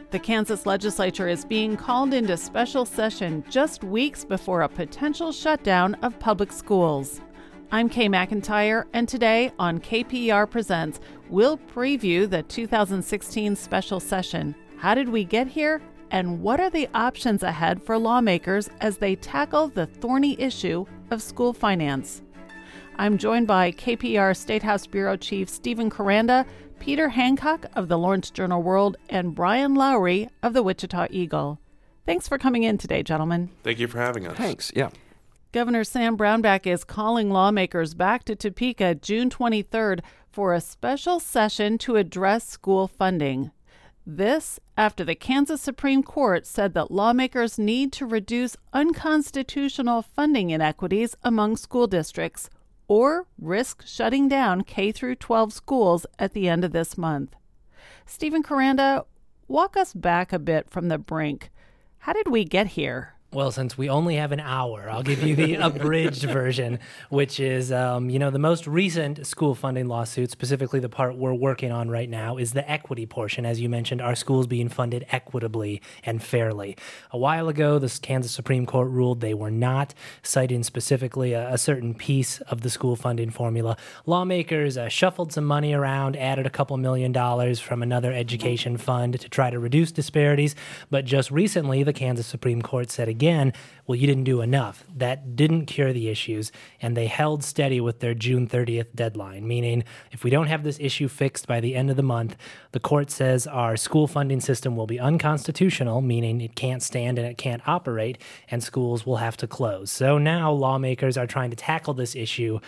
The Kansas legislature is being called into special session just weeks before a potential shutdown of public schools. I'm Kay McIntyre, and today on KPER Presents, we'll preview the 2016 special session. How did we get here? And what are the options ahead for lawmakers as they tackle the thorny issue of school finance? I'm joined by KPER State House Bureau Chief Stephen Koranda, Peter Hancock of the Lawrence Journal-World, and Brian Lowry of the Wichita Eagle. Thanks for coming in today, gentlemen. Thank you for having us. Thanks, yeah. Governor Sam Brownback is calling lawmakers back to Topeka June 23rd for a special session to address school funding. This after the Kansas Supreme Court said that lawmakers need to reduce unconstitutional funding inequities among school districts or risk shutting down K-12 schools at the end of this month. Stephen Koranda, walk us back a bit from the brink. How did we get here? Well, since we only have an hour, I'll give you the abridged version, which is, the most recent school funding lawsuit, specifically the part we're working on right now, is the equity portion. As you mentioned, are schools being funded equitably and fairly? A while ago, the Kansas Supreme Court ruled they were not, citing specifically a certain piece of the school funding formula. Lawmakers shuffled some money around, added a couple $1 million from another education fund to try to reduce disparities, but just recently, the Kansas Supreme Court said again, well, you didn't do enough. That didn't cure the issues, and they held steady with their June 30th deadline, meaning if we don't have this issue fixed by the end of the month, the court says our school funding system will be unconstitutional, meaning it can't stand and it can't operate, and schools will have to close. So now lawmakers are trying to tackle this issue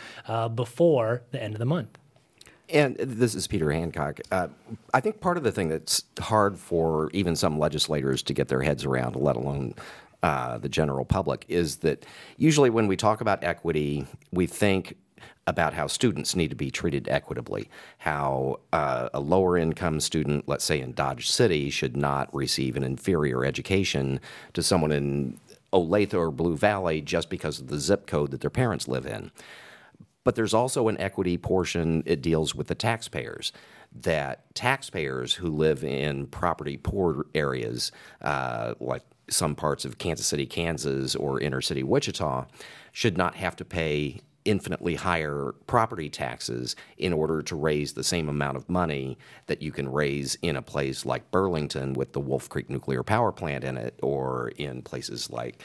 before the end of the month. And this is Peter Hancock. I think part of the thing that's hard for even some legislators to get their heads around, let alone the general public, is that usually when we talk about equity, we think about how students need to be treated equitably, how a lower income student, let's say in Dodge City, should not receive an inferior education to someone in Olathe or Blue Valley just because of the zip code that their parents live in. But there's also an equity portion. It deals with the taxpayers, that taxpayers who live in property poor areas, like some parts of Kansas City, Kansas, or inner city Wichita, should not have to pay infinitely higher property taxes in order to raise the same amount of money that you can raise in a place like Burlington with the Wolf Creek Nuclear Power Plant in it, or in places like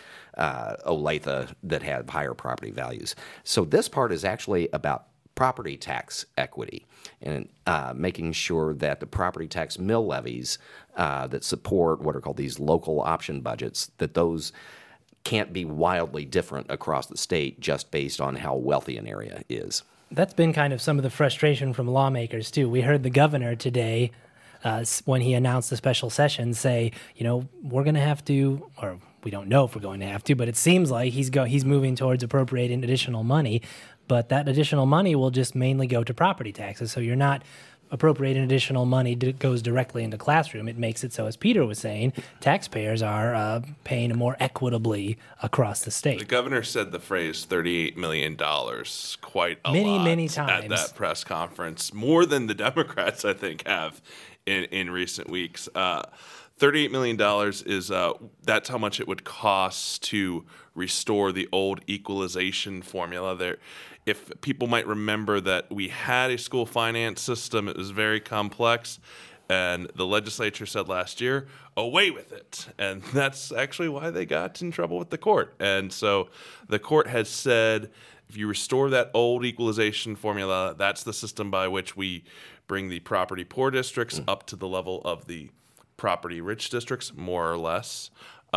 Olathe that have higher property values. So this part is actually about property tax equity and making sure that the property tax mill levies that support what are called these local option budgets, that those can't be wildly different across the state just based on how wealthy an area is. That's been kind of some of the frustration from lawmakers, too. We heard the governor today, when he announced the special session, say, we're going to have to, or we don't know if we're going to have to, but it seems like he's moving towards appropriating additional money, but that additional money will just mainly go to property taxes. So you're not appropriating additional money that goes directly into classroom. It makes it so, as Peter was saying, taxpayers are paying more equitably across the state. The governor said the phrase $38 million quite a lot many times at that press conference, more than the Democrats, I think, have in recent weeks. $38 million is that's how much it would cost to restore the old equalization formula. There, if people might remember that we had a school finance system, it was very complex, and the legislature said last year, away with it. And that's actually why they got in trouble with the court. And so the court has said, if you restore that old equalization formula, that's the system by which we bring the property poor districts up to the level of the property rich districts, more or less.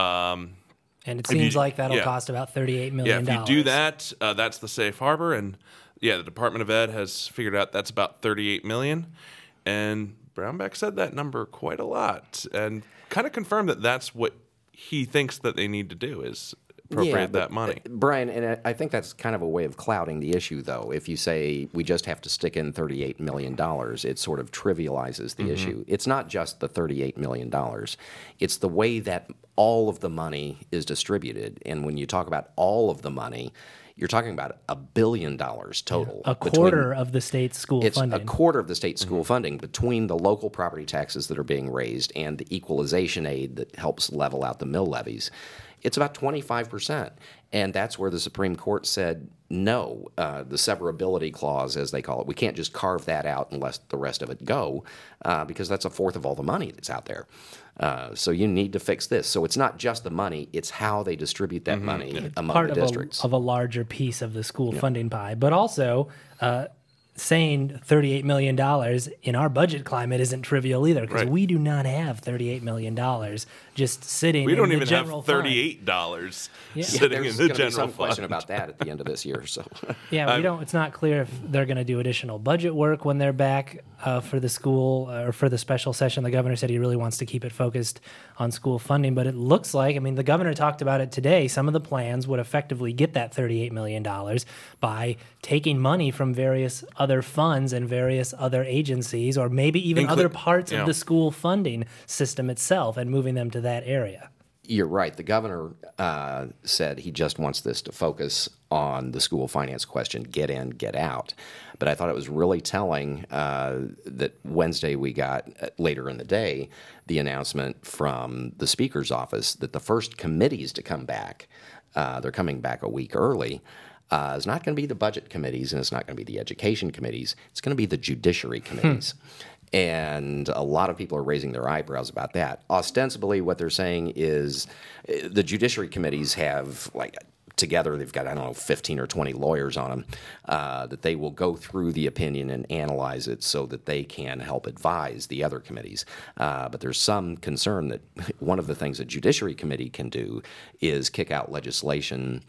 And it seems like that'll cost about $38 million. Yeah, if you do that, that's the safe harbor. And the Department of Ed has figured out that's about $38 million. And Brownback said that number quite a lot and kind of confirmed that that's what he thinks that they need to do is appropriate that money. Brian, and I think that's kind of a way of clouding the issue, though. If you say we just have to stick in $38 million, it sort of trivializes the issue. It's not just the $38 million. It's the way that all of the money is distributed. And when you talk about all of the money, you're talking about $1 billion total. A quarter of the state's school funding. It's a quarter of the state's school funding between the local property taxes that are being raised and the equalization aid that helps level out the mill levies. It's about 25%. And that's where the Supreme Court said, no, the severability clause, as they call it, we can't just carve that out and let the rest of it go, because that's a fourth of all the money that's out there. So you need to fix this. So it's not just the money, it's how they distribute that money among the districts. Part of a larger piece of the school funding pie. But also, saying $38 million in our budget climate isn't trivial either, because we do not have $38 million just sitting in the general fund. We don't even have $38 sitting in the general fund. There's some question about that at the end of this year. So it's not clear if they're going to do additional budget work when they're back for the school or for the special session. The governor said he really wants to keep it focused on school funding, but it looks like, the governor talked about it today, some of the plans would effectively get that $38 million by taking money from various other funds and various other agencies, or maybe even other parts of the school funding system itself, and moving them to that area. You're right. The governor said he just wants this to focus on the school finance question, get in, get out. But I thought it was really telling that Wednesday we got, later in the day, the announcement from the Speaker's office that the first committees to come back, they're coming back a week early, is not going to be the budget committees, and it's not going to be the education committees. It's going to be the judiciary committees. And a lot of people are raising their eyebrows about that. Ostensibly, what they're saying is the judiciary committees have, together they've got, 15 or 20 lawyers on them, that they will go through the opinion and analyze it so that they can help advise the other committees. But there's some concern that one of the things a judiciary committee can do is kick out legislation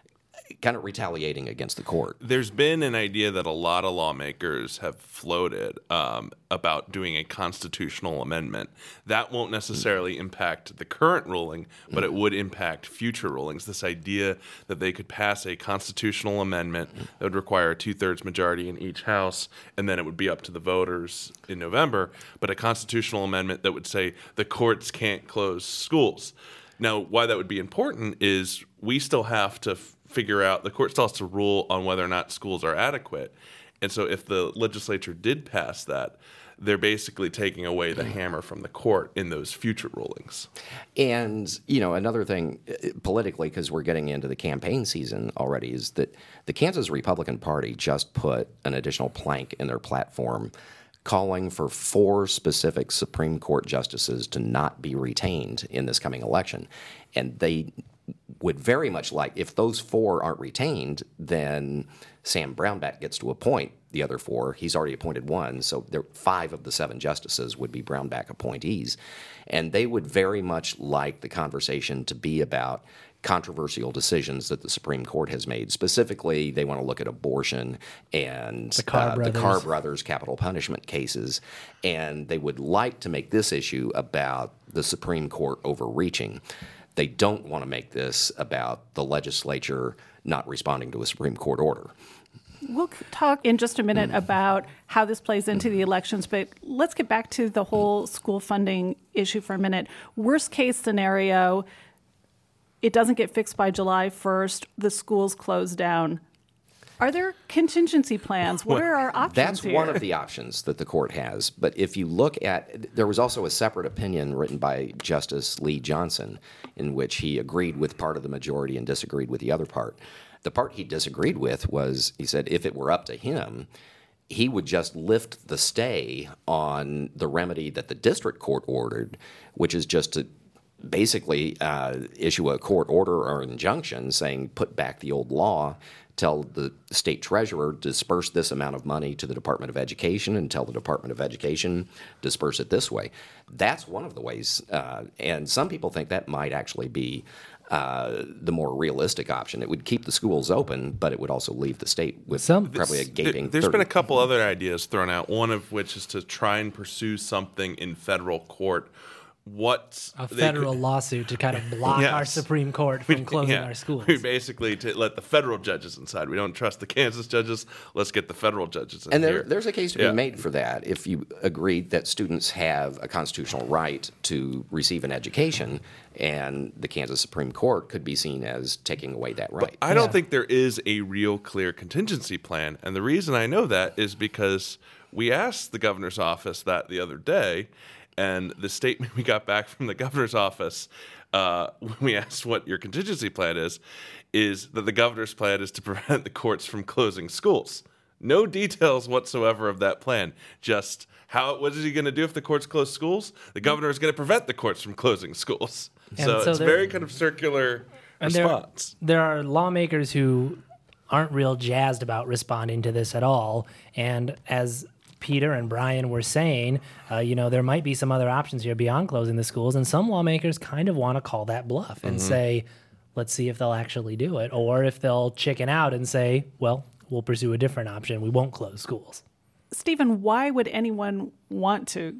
kind of retaliating against the court. There's been an idea that a lot of lawmakers have floated about doing a constitutional amendment. That won't necessarily impact the current ruling, but it would impact future rulings. This idea that they could pass a constitutional amendment that would require a 2/3 majority in each house, and then it would be up to the voters in November, but a constitutional amendment that would say the courts can't close schools. Now, why that would be important is we still have to figure out, the court still has to rule on whether or not schools are adequate. And so if the legislature did pass that, they're basically taking away the hammer from the court in those future rulings. And, another thing politically, because we're getting into the campaign season already, is that the Kansas Republican Party just put an additional plank in their platform calling for 4 specific Supreme Court justices to not be retained in this coming election. And they would very much like, if those 4 aren't retained, then Sam Brownback gets to appoint the other 4. He's already appointed 1, so 5 of the 7 justices would be Brownback appointees. And they would very much like the conversation to be about controversial decisions that the Supreme Court has made. Specifically, they want to look at abortion and the Carr brothers capital punishment cases, and they would like to make this issue about the Supreme Court overreaching. They don't want to make this about the legislature not responding to a Supreme Court order. We'll talk in just a minute about how this plays into the elections, but let's get back to the whole school funding issue for a minute. Worst case scenario, it doesn't get fixed by July 1st, the schools close down. Are there contingency plans? What are our options That's here? one of the options that the court has. But if you look at, there was also a separate opinion written by Justice Lee Johnson in which he agreed with part of the majority and disagreed with the other part. The part he disagreed with was, he said, if it were up to him, he would just lift the stay on the remedy that the district court ordered, which is just to basically issue a court order or injunction saying put back the old law, tell the state treasurer disperse this amount of money to the Department of Education, and tell the Department of Education disperse it this way. That's one of the ways, and some people think that might actually be the more realistic option. It would keep the schools open, but it would also leave the state with probably a gaping. There's been a couple other ideas thrown out, one of which is to try and pursue something in federal court a federal lawsuit to kind of block our Supreme Court from closing our schools. We basically to let the federal judges inside. We don't trust the Kansas judges. Let's get the federal judges in and here. There's a case to be made for that. If you agree that students have a constitutional right to receive an education, and the Kansas Supreme Court could be seen as taking away that right. But I don't think there is a real clear contingency plan. And the reason I know that is because we asked the governor's office that the other day, and the statement we got back from the governor's office when we asked what your contingency plan is that the governor's plan is to prevent the courts from closing schools. No details whatsoever of that plan. Just what is he going to do if the courts close schools? The governor is going to prevent the courts from closing schools. So it's very kind of circular response. There are lawmakers who aren't real jazzed about responding to this at all. And as Peter and Brian were saying, there might be some other options here beyond closing the schools. And some lawmakers kind of want to call that bluff and say, let's see if they'll actually do it. Or if they'll chicken out and say, well, we'll pursue a different option. We won't close schools. Stephen, why would anyone want to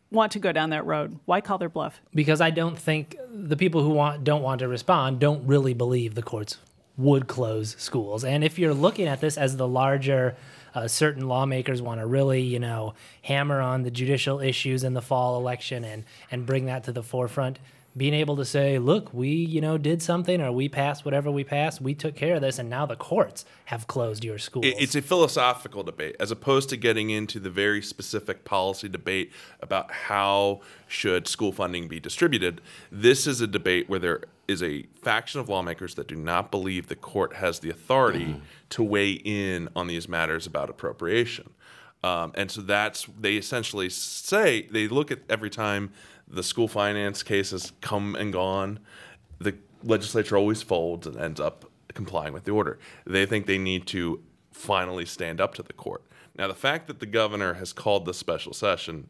go down that road? Why call their bluff? Because I don't think the people who don't want to respond don't really believe the courts would close schools. And if you're looking at this as the larger, certain lawmakers want to really, hammer on the judicial issues in the fall election and bring that to the forefront, being able to say, look, we, did something, or we passed whatever we passed, we took care of this, and now the courts have closed your schools. It's a philosophical debate, as opposed to getting into the very specific policy debate about how should school funding be distributed. This is a debate where there is a faction of lawmakers that do not believe the court has the authority to weigh in on these matters about appropriation. And so they essentially say, they look at every time the school finance cases come and gone, the legislature always folds and ends up complying with the order. They think they need to finally stand up to the court. Now, the fact that the governor has called this special session,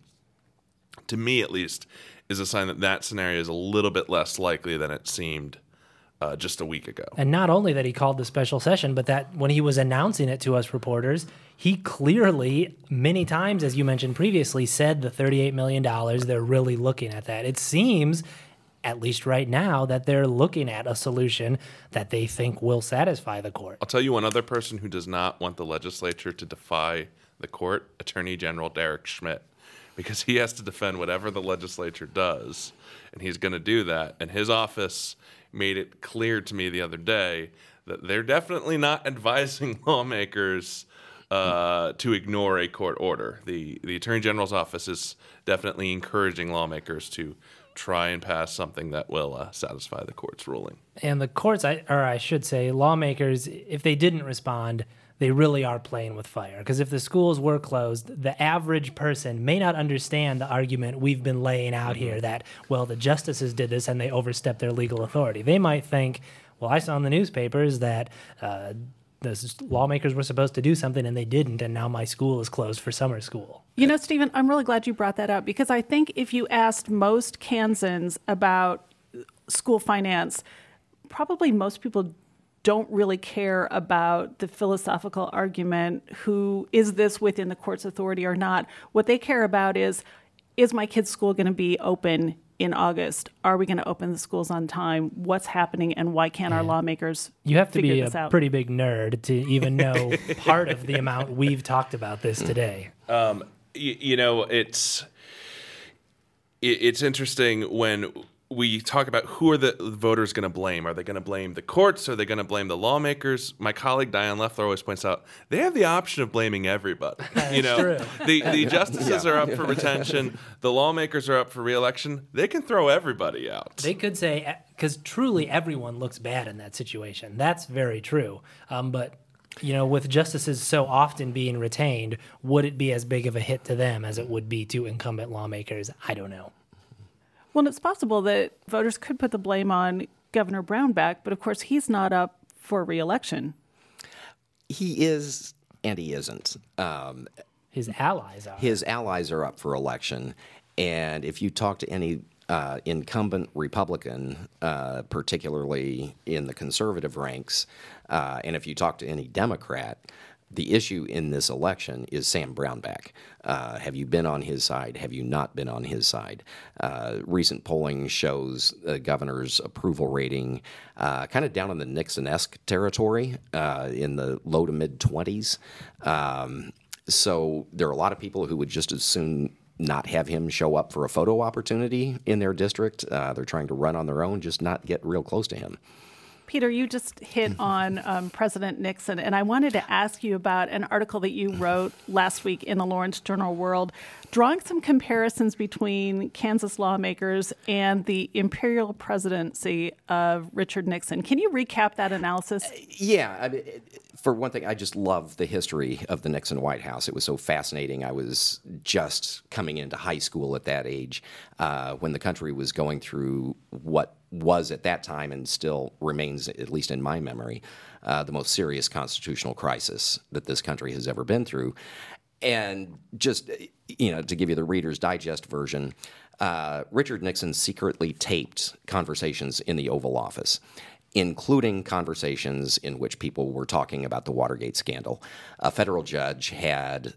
to me at least, is a sign that scenario is a little bit less likely than it seemed just a week ago. And not only that he called the special session, but that when he was announcing it to us reporters, he clearly, many times, as you mentioned previously, said the $38 million, they're really looking at that. It seems, at least right now, that they're looking at a solution that they think will satisfy the court. I'll tell you one other person who does not want the legislature to defy the court, Attorney General Derek Schmidt, because he has to defend whatever the legislature does, and he's going to do that. And his office made it clear to me the other day that they're definitely not advising lawmakers to ignore a court order. The Attorney General's office is definitely encouraging lawmakers to try and pass something that will satisfy the court's ruling. And the courts, I should say, lawmakers, if they didn't respond, they really are playing with fire. Because if the schools were closed, the average person may not understand the argument we've been laying out here that, well, the justices did this and they overstepped their legal authority. They might think, well, I saw in the newspapers that the lawmakers were supposed to do something and they didn't, and now my school is closed for summer school. Stephen, I'm really glad you brought that up, because I think if you asked most Kansans about school finance, probably most people don't really care about the philosophical argument, who is this within the court's authority or not. What they care about is my kid's school going to be open in August? Are we going to open the schools on time? What's happening, and why can't our lawmakers You have to figure be this a out? pretty big nerd to even know part of the amount we've talked about this today. It's interesting when we talk about who are the voters going to blame. Are they going to blame the courts? Are they going to blame the lawmakers? My colleague Diane Leffler always points out they have the option of blaming everybody. True. The justices are up for retention. The lawmakers are up for re-election. They can throw everybody out. They could say, because truly everyone looks bad in that situation. That's very true. But with justices so often being retained, would it be as big of a hit to them as it would be to incumbent lawmakers? I don't know. Well, it's possible that voters could put the blame on Governor Brownback, but of course he's not up for re-election. He is, and he isn't. His allies are. His allies are up for election, and if you talk to any incumbent Republican, particularly in the conservative ranks, and if you talk to any Democrat, The issue in this election is Sam Brownback. Have you been on his side? Have you not been on his side? Recent polling shows the governor's approval rating kind of down in the Nixon-esque territory, in the low to mid-20s. So there are a lot of people who would just as soon not have him show up for a photo opportunity in their district. They're trying to run on their own, just not get real close to him. Peter, you just hit on President Nixon, and I wanted to ask you about an article that you wrote last week in the Lawrence Journal-World, drawing some comparisons between Kansas lawmakers and the imperial presidency of Richard Nixon. Can you recap that analysis? Yeah. I mean, for one thing, I just love the history of the Nixon White House. It was so fascinating. I was just coming into high school at that age when the country was going through what was at that time and still remains, at least in my memory, the most serious constitutional crisis that this country has ever been through. And just, to give you the Reader's Digest version, Richard Nixon secretly taped conversations in the Oval Office, including conversations in which people were talking about the Watergate scandal. A federal judge had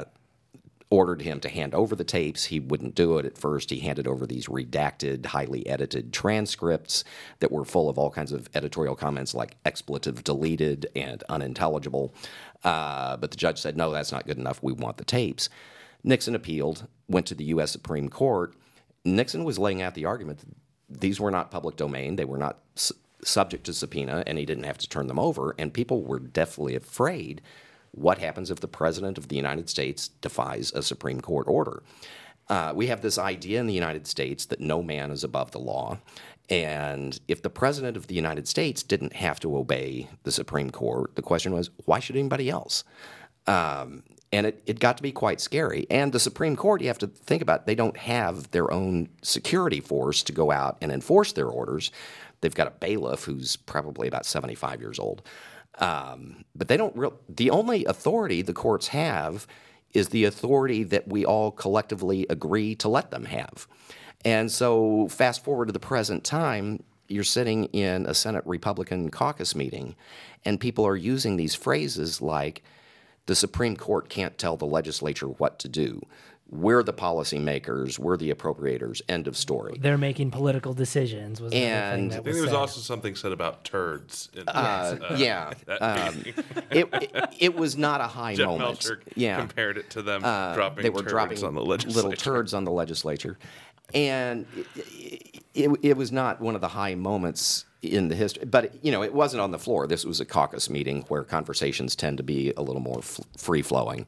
ordered him to hand over the tapes. He wouldn't do it at first. He handed over these redacted, highly edited transcripts that were full of all kinds of editorial comments like expletive deleted and unintelligible. But the judge said, no, that's not good enough. We want the tapes. Nixon appealed, went to the U.S. Supreme Court. Nixon was laying out the argument that these were not public domain. They were not subject to subpoena, and he didn't have to turn them over. And people were deathly afraid. What happens if the President of the United States defies a Supreme Court order? We have this idea in the United States that no man is above the law. And if the President of the United States didn't have to obey the Supreme Court, the question was, why should anybody else? And it got to be quite scary. And the Supreme Court, you have to think about, they don't have their own security force to go out and enforce their orders. They've got a bailiff who's probably about 75 years old. But they don't the only authority the courts have is the authority that we all collectively agree to let them have. And so fast forward to the present time, you're sitting in a Senate Republican caucus meeting, and people are using these phrases like, the Supreme Court can't tell the legislature what to do. We're the policymakers. We're the appropriators. End of story. They're making political decisions. I think there was also something said about turds. It was not a high Jeff moment. Melcher Yeah, compared it to them dropping they were turds dropping on the legislature. little turds on the legislature, and it was not one of the high moments in the history. But it wasn't on the floor. This was a caucus meeting where conversations tend to be a little more free flowing.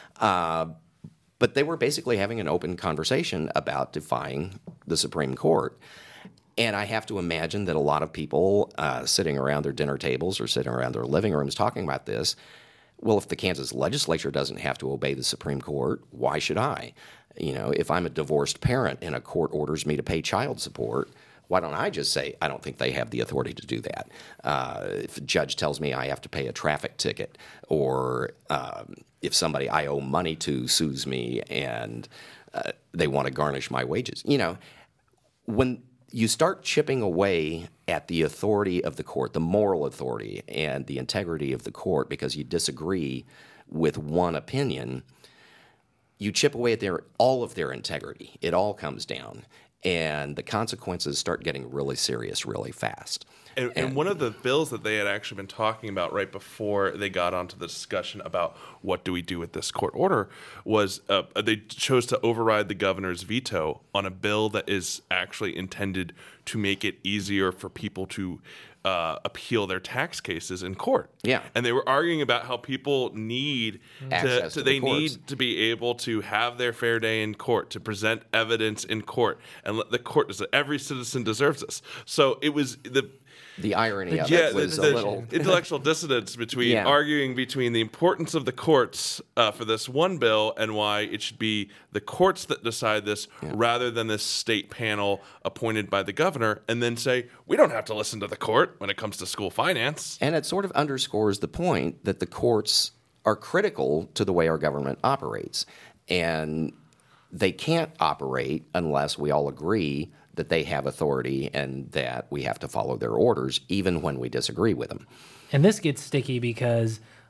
But they were basically having an open conversation about defying the Supreme Court. And I have to imagine that a lot of people sitting around their dinner tables or sitting around their living rooms talking about this, well, if the Kansas legislature doesn't have to obey the Supreme Court, why should I? If I'm a divorced parent and a court orders me to pay child support, why don't I just say, I don't think they have the authority to do that? If a judge tells me I have to pay a traffic ticket, or if somebody I owe money to sues me and they want to garnish my wages. When you start chipping away at the authority of the court, the moral authority and the integrity of the court because you disagree with one opinion, you chip away at all of their integrity. It all comes down. And the consequences start getting really serious really fast. And one of the bills that they had actually been talking about right before they got onto the discussion about what do we do with this court order was they chose to override the governor's veto on a bill that is actually intended to make it easier for people to appeal their tax cases in court. Yeah. And they were arguing about how people need access to the courts. Need to be able to have their fair day in court, to present evidence in court, and let the court decide. Every citizen deserves this. So it was the irony of it was a little intellectual dissonance between arguing between the importance of the courts for this one bill and why it should be the courts that decide this rather than this state panel appointed by the governor, and then say we don't have to listen to the court when it comes to school finance. And it sort of underscores the point that the courts are critical to the way our government operates, and they can't operate unless we all agree that they have authority and that we have to follow their orders, even when we disagree with them. And this gets sticky because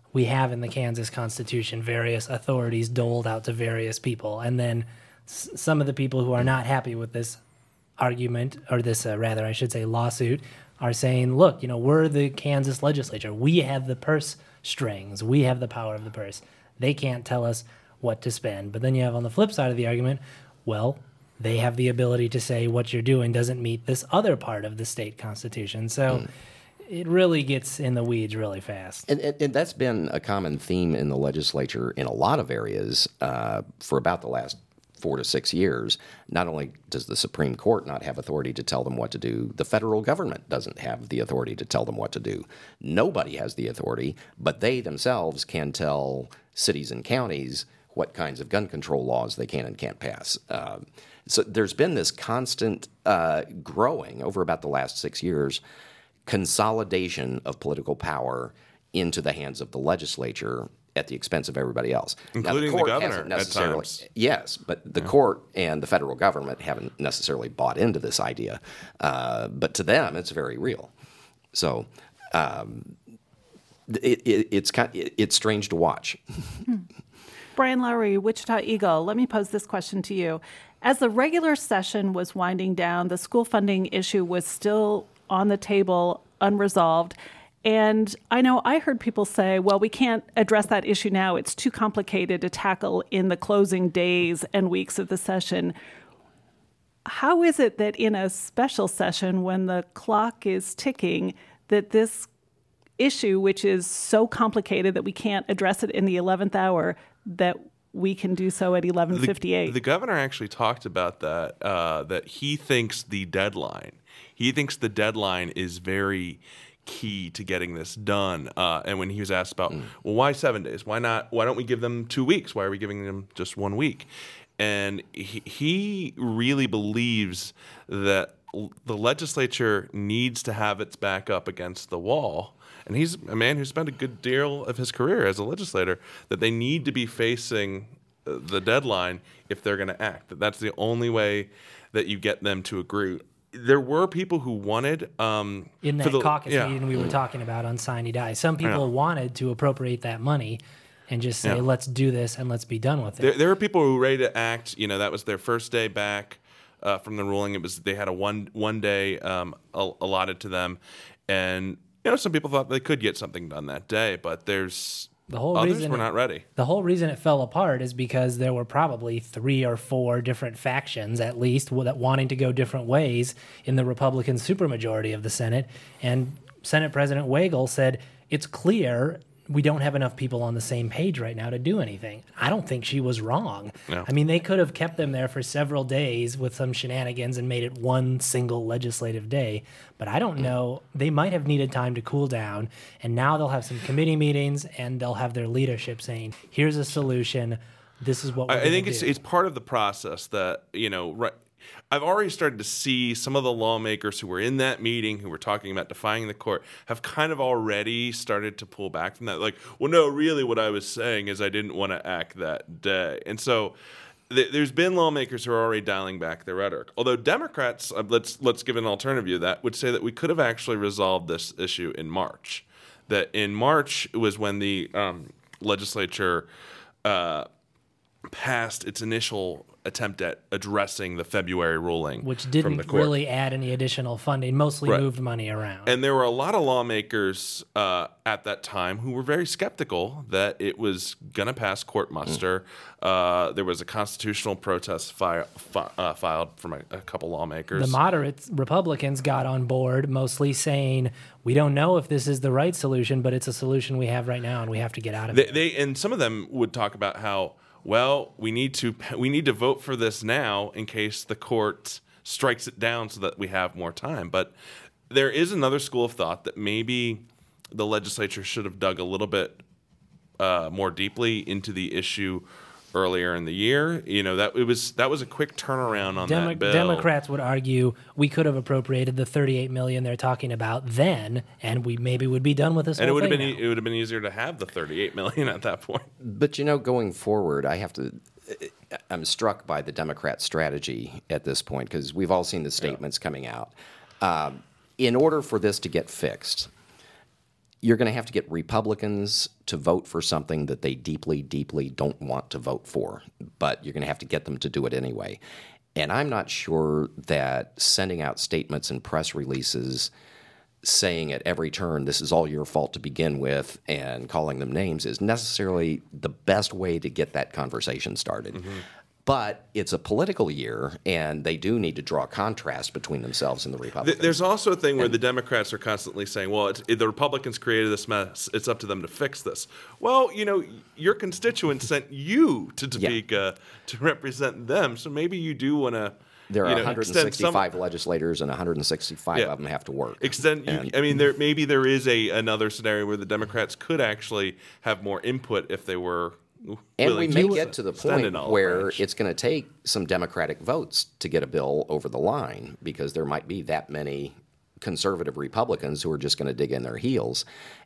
we have in the Kansas Constitution various authorities doled out to various people. And then some of the people who are not happy with this argument, or this, rather, I should say, lawsuit, are saying, look, we're the Kansas legislature. We have the purse strings. We have the power of the purse. They can't tell us what to spend. But then you have on the flip side of the argument, well, they have the ability to say what you're doing doesn't meet this other part of the state constitution. So it really gets in the weeds really fast. And that's been a common theme in the legislature in a lot of areas for about the last 4 to 6 years. Not only does the Supreme Court not have authority to tell them what to do, the federal government doesn't have the authority to tell them what to do. Nobody has the authority, but they themselves can tell cities and counties what kinds of gun control laws they can and can't pass. So there's been this constant growing over about the last 6 years, consolidation of political power into the hands of the legislature at the expense of everybody else. Including now, the governor hasn't necessarily, at times. Yes, but the court and the federal government haven't necessarily bought into this idea. But to them, it's very real. So it's strange to watch. Brian Lowry, Wichita Eagle, let me pose this question to you. As the regular session was winding down, the school funding issue was still on the table, unresolved. And I know I heard people say, well, we can't address that issue now. It's too complicated to tackle in the closing days and weeks of the session. How is it that in a special session, when the clock is ticking, that this issue, which is so complicated that we can't address it in the 11th hour, that we can do so at 11:58? The governor actually talked about that, that he thinks the deadline is very key to getting this done. And when he was asked about, well, why 7 days? Why not? Why don't we give them 2 weeks? Why are we giving them just 1 week? And he really believes that the legislature needs to have its back up against the wall. And he's a man who spent a good deal of his career as a legislator, that they need to be facing the deadline if they're going to act. That's the only way that you get them to agree. There were people who wanted in that caucus meeting we were talking about on Sine Die. Some people wanted to appropriate that money and just say, let's do this and let's be done with it. There were people who were ready to act. That was their first day back from the ruling. They had a one day allotted to them, and some people thought they could get something done that day. But others were not ready. The whole reason it fell apart is because there were probably 3 or 4 different factions, at least, that wanting to go different ways in the Republican supermajority of the Senate. And Senate President Wagle said, it's clear we don't have enough people on the same page right now to do anything. I don't think she was wrong. No. I mean, they could have kept them there for several days with some shenanigans and made it one single legislative day. But I don't know. They might have needed time to cool down. And now they'll have some committee meetings and they'll have their leadership saying, here's a solution. This is what we're I think do. It's part of the process that, I've already started to see some of the lawmakers who were in that meeting, who were talking about defying the court, have kind of already started to pull back from that. Like, well, no, really what I was saying is I didn't want to act that day. And so there's been lawmakers who are already dialing back their rhetoric. Although Democrats, let's give an alternative view, that would say that we could have actually resolved this issue in March. That in March was when the legislature passed its initial attempt at addressing the February ruling, which didn't really add any additional funding, mostly moved money around. And there were a lot of lawmakers at that time who were very skeptical that it was going to pass court muster. There was a constitutional protest filed from a couple lawmakers. The moderate Republicans got on board, mostly saying, we don't know if this is the right solution, but it's a solution we have right now, and we have to get out of it. And some of them would talk about how, well, we need to vote for this now in case the court strikes it down so that we have more time. But there is another school of thought that maybe the legislature should have dug a little bit more deeply into the issue earlier in the year. That was a quick turnaround on that bill. Democrats would argue we could have appropriated the $38 million they're talking about then, and we maybe would be done with this. And whole it would thing have been easier to have the $38 million at that point. But going forward, I'm struck by the Democrat strategy at this point, because we've all seen the statements coming out. In order for this to get fixed, you're going to have to get Republicans to vote for something that they deeply, deeply don't want to vote for, but you're going to have to get them to do it anyway. And I'm not sure that sending out statements and press releases saying at every turn, this is all your fault to begin with, and calling them names is necessarily the best way to get that conversation started. Mm-hmm. But it's a political year, and they do need to draw a contrast between themselves and the Republicans. There's also a thing where the Democrats are constantly saying, well, the Republicans created this mess. It's up to them to fix this. Well, your constituents sent you to Topeka to represent them, so maybe you do want to. There are 165 legislators, and 165 of them have to work. Maybe there is another scenario where the Democrats could actually have more input if they were. And we may get to the point where it's going to take some Democratic votes to get a bill over the line, because there might be that many conservative Republicans who are just going to dig in their heels.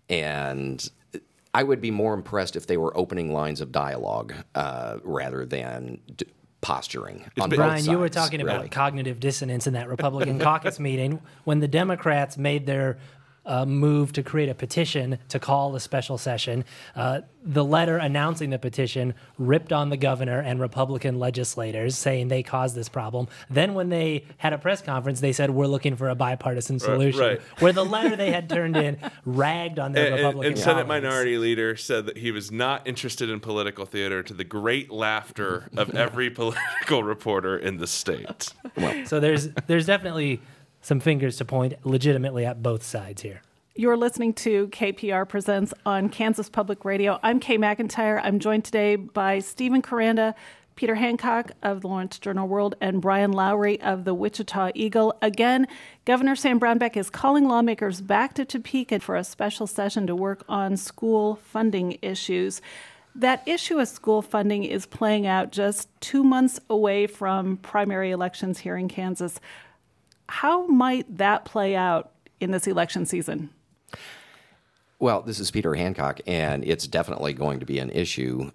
And I would be more impressed if they were opening lines of dialogue rather than posturing. Brian, you were talking about cognitive dissonance in that Republican caucus meeting when the Democrats made their move to create a petition to call a special session. The letter announcing the petition ripped on the governor and Republican legislators, saying they caused this problem. Then when they had a press conference, they said, we're looking for a bipartisan solution. Right. Where the letter they had turned in ragged on their Republican And Senate Minority Leader said that he was not interested in political theater, to the great laughter of every political reporter in the state. So there's definitely some fingers to point legitimately at both sides here. You're listening to KPR Presents on Kansas Public Radio. I'm Kay McIntyre. I'm joined today by Stephen Kuranda, Peter Hancock of the Lawrence Journal-World, and Brian Lowry of the Wichita Eagle. Again, Governor Sam Brownback is calling lawmakers back to Topeka for a special session to work on school funding issues. That issue of school funding is playing out just 2 months away from primary elections here in Kansas. How might that play out in this election season? Well, this is Peter Hancock, and it's definitely going to be an issue.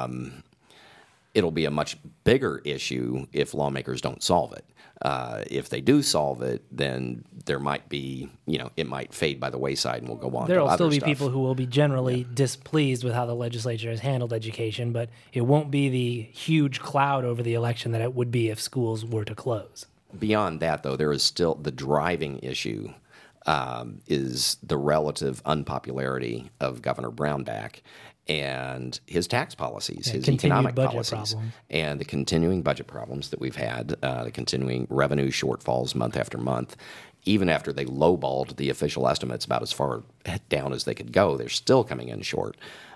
It'll be a much bigger issue if lawmakers don't solve it. If they do solve it, then there might be, it might fade by the wayside and we'll go on to other stuff. There will still be people who will be generally displeased with how the legislature has handled education, but it won't be the huge cloud over the election that it would be if schools were to close. Beyond that, though, there is still the driving issue, is the relative unpopularity of Governor Brownback and his tax policies, his economic policies, and the continuing budget problems that we've had, the continuing revenue shortfalls month after month. Even after they lowballed the official estimates about as far down as they could go, they're still coming in short.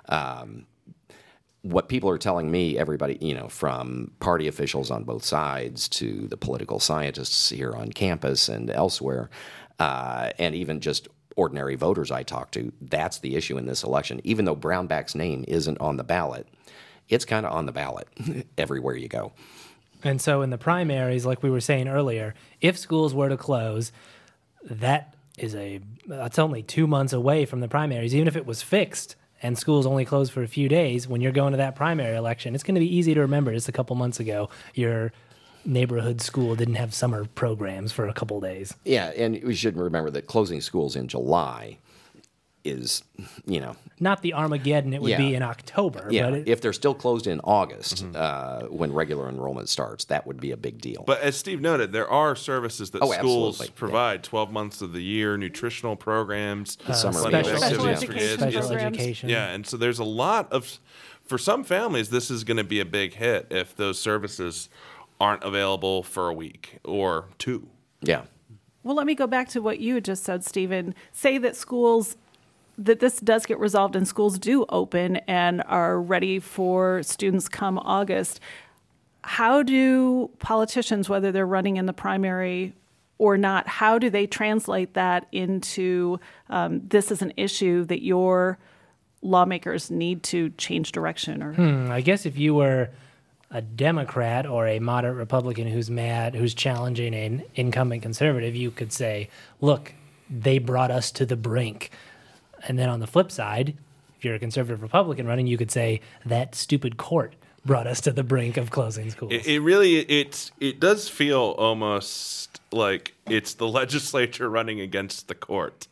What people are telling me, everybody, from party officials on both sides to the political scientists here on campus and elsewhere, and even just ordinary voters I talk to, that's the issue in this election. Even though Brownback's name isn't on the ballot, it's kind of on the ballot everywhere you go. And so in the primaries, like we were saying earlier, if schools were to close, that's only 2 months away from the primaries. Even if it was fixed and schools only closed for a few days, when you're going to that primary election, it's going to be easy to remember. Just a couple months ago, your neighborhood school didn't have summer programs for a couple days. Yeah, and we should remember that closing schools in July is, not the Armageddon it would be in October. Yeah, but if they're still closed in August, when regular enrollment starts, that would be a big deal. But as Steve noted, there are services that schools provide, 12 months of the year, nutritional programs, special education. Yeah, and so there's a lot of, for some families, this is going to be a big hit if those services aren't available for a week or two. Yeah. Well, let me go back to what you had just said, Stephen. Say that that this does get resolved and schools do open and are ready for students come August. How do politicians, whether they're running in the primary or not, how do they translate that into this is an issue that your lawmakers need to change direction? Or I guess if you were a Democrat or a moderate Republican who's mad, who's challenging an incumbent conservative, you could say, look, they brought us to the brink. And then on the flip side, if you're a conservative Republican running, you could say that stupid court brought us to the brink of closing schools. It really does feel almost like it's the legislature running against the court.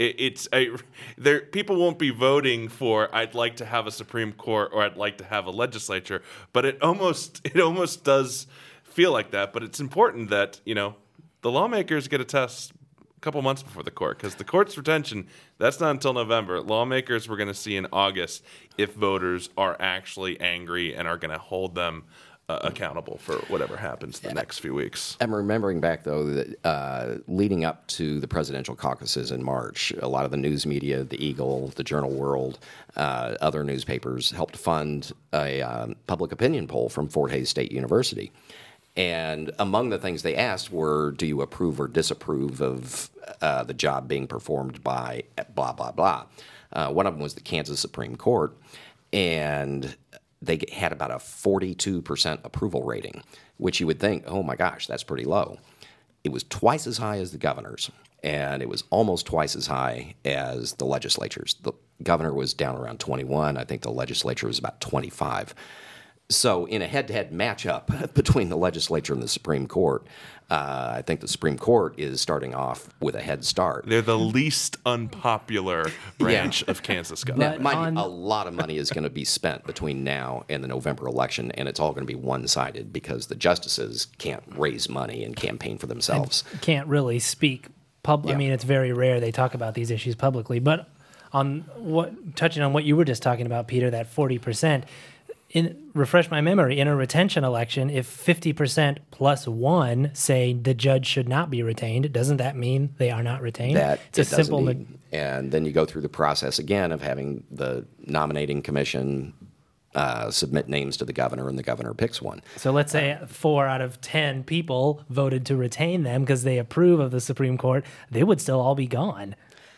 People won't be voting for I'd like to have a Supreme Court or I'd like to have a legislature, but it almost does feel like that. But it's important that the lawmakers get a test a couple months before the court, because the court's retention, that's not until November. Lawmakers we're going to see in August if voters are actually angry and are going to hold them accountable for whatever happens the next few weeks. I'm remembering back, though, that leading up to the presidential caucuses in March, a lot of the news media, the Eagle, the Journal World, other newspapers helped fund a public opinion poll from Fort Hays State University. And among the things they asked were, do you approve or disapprove of the job being performed by blah, blah, blah. One of them was the Kansas Supreme Court. And they had about a 42% approval rating, which you would think, oh my gosh, that's pretty low. It was twice as high as the governor's, and it was almost twice as high as the legislature's. The governor was down around 21. I think the legislature was about 25. So in a head-to-head matchup between the legislature and the Supreme Court, I think the Supreme Court is starting off with a head start. They're the least unpopular branch of Kansas government. Now, mind you, a lot of money is going to be spent between now and the November election, and it's all going to be one-sided because the justices can't raise money and campaign for themselves. And can't really speak I mean, it's very rare they talk about these issues publicly. But touching on what you were just talking about, Peter, that 40%. Refresh my memory, in a retention election, if 50% plus one say the judge should not be retained, doesn't that mean they are not retained? It's a simple and then you go through the process again of having the nominating commission submit names to the governor, and the governor picks one. So let's say 4 out of 10 people voted to retain them because they approve of the Supreme Court, they would still all be gone.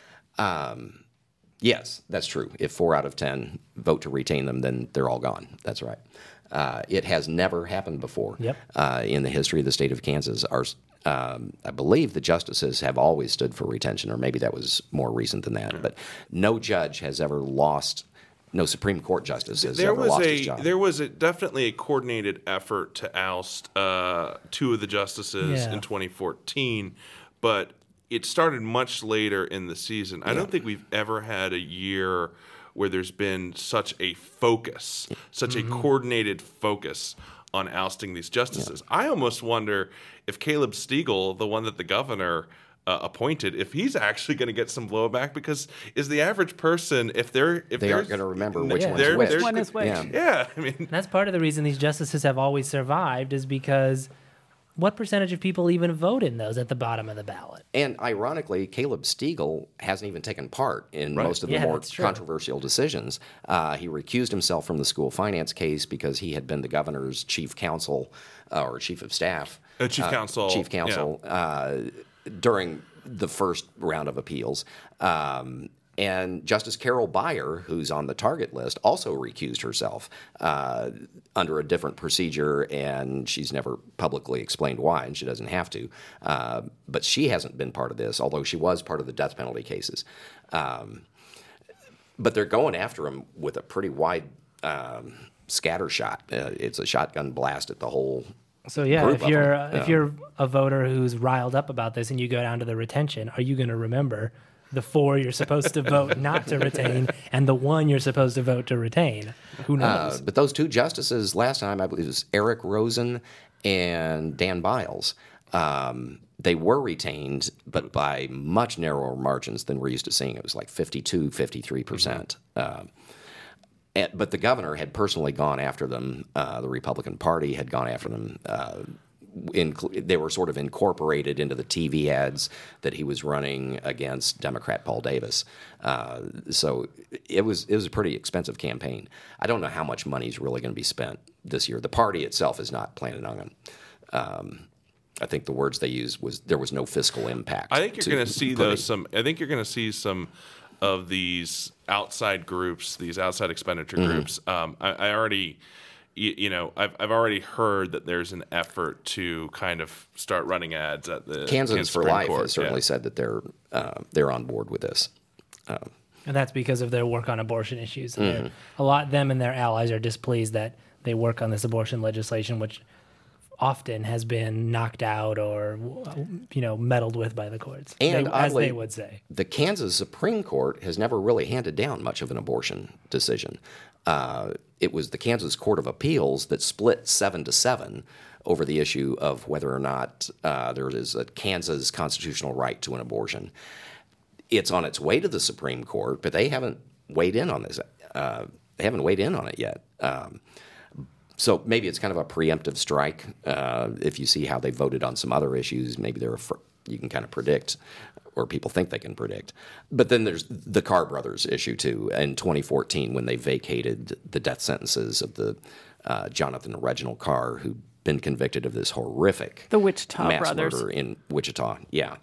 Yes, that's true. If 4 out of 10 vote to retain them, then they're all gone. That's right. It has never happened before in the history of the state of Kansas. I believe the justices have always stood for retention, or maybe that was more recent than that. But no judge has ever lost. No Supreme Court justice has ever lost his job. There was definitely a coordinated effort to oust 2 of the justices in 2014, but it started much later in the season. I don't think we've ever had a year where there's been such a focus, such a coordinated focus on ousting these justices. I almost wonder if Caleb Stegall, the one that the governor appointed, if he's actually going to get some blowback, because is the average person, if they aren't going to remember which one is which. Yeah, I mean, that's part of the reason these justices have always survived, is because what percentage of people even vote in those at the bottom of the ballot? And ironically, Caleb Stegall hasn't even taken part in most of the more controversial decisions. He recused himself from the school finance case because he had been the governor's chief counsel or chief of staff. Chief counsel during the first round of appeals. And Justice Carol Beyer, who's on the target list, also recused herself under a different procedure, and she's never publicly explained why, and she doesn't have to. But she hasn't been part of this, although she was part of the death penalty cases. But they're going after him with a pretty wide scatter shot. It's a shotgun blast at the whole. So if you're a voter who's riled up about this and you go down to the retention, are you going to remember the 4 you're supposed to vote not to retain and the 1 you're supposed to vote to retain? Who knows? But those 2 justices last time, I believe it was Eric Rosen and Dan Biles. They were retained, but by much narrower margins than we're used to seeing. It was like 52, 53%. But the governor had personally gone after them. The Republican Party had gone after them. They were sort of incorporated into the TV ads that he was running against Democrat Paul Davis. So it was a pretty expensive campaign. I don't know how much money is really going to be spent this year. The party itself is not planning on it. I think the words they used was there was no fiscal impact. I think you're going to see I think you're going to see some of these outside groups, these outside expenditure groups. I already. I've already heard that there's an effort to kind of start running ads at the Kansans for Life Court. has certainly said that they're on board with this. And that's because of their work on abortion issues. A lot them and their allies are displeased that they work on this abortion legislation, which often has been knocked out or, meddled with by the courts, And as oddly, they would say. the Kansas Supreme Court has never really handed down much of an abortion decision. It was the Kansas Court of Appeals that split 7-7 over the issue of whether or not there is a Kansas constitutional right to an abortion. It's on its way to the Supreme Court, but they haven't weighed in on this. They haven't weighed in on it yet. So maybe it's kind of a preemptive strike. If you see how they voted on some other issues, maybe you can kind of predict, or people think they can predict. But then there's the Carr brothers issue too. In 2014, when they vacated the death sentences of the Jonathan and Reginald Carr, who'd been convicted of this horrific The Wichita mass brothers. murder in Wichita. Yeah.